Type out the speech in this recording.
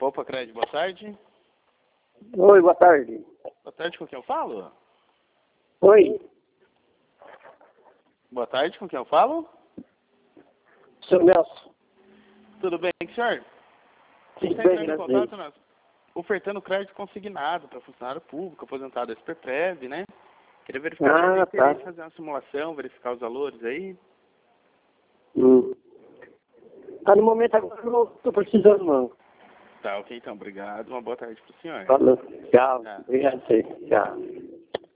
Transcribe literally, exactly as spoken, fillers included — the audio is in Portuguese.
Poupa Crédito, boa tarde. Oi, boa tarde. Boa tarde, com quem eu falo? Oi, Boa tarde, com quem eu falo? seu Nelson. Tudo bem, senhor? A gente Tudo está bem, entrando em graças a contato, Deus. nós, ofertando crédito consignado para funcionário público, aposentado SPPREV, né? Queria verificar se Ah, tem interesse tá. em fazer uma simulação, verificar os valores aí. Hum. Ah, no momento agora eu não estou precisando, não. Tá, ok, então, obrigado. Uma boa tarde pro senhor. Falou. Tchau. Tá. Obrigado a você. Tchau.